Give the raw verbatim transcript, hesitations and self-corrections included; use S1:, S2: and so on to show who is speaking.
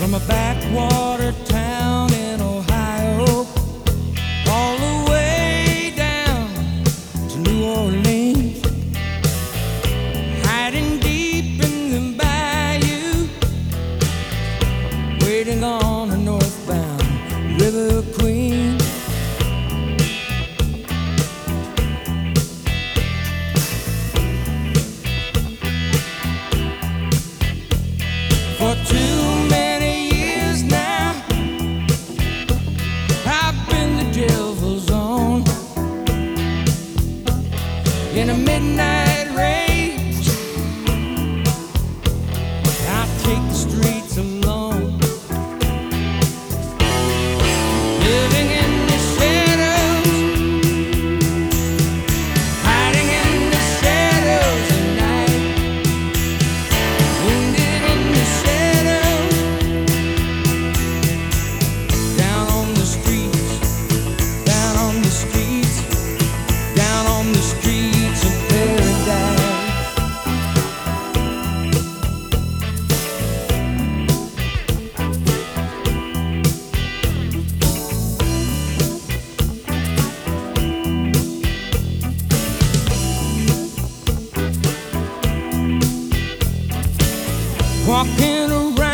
S1: From a backwater town in Ohio, all the way down to New Orleans, hiding deep in the bayou, waiting on a northbound River Queen. For too many years now, I've been the devil's own in a midnight rage. I take the streets alone, living in the shadows, hiding in the shadows at night, wounded in the shadows, down on the streets, down on the streets, down on the streets of paradise. Walking around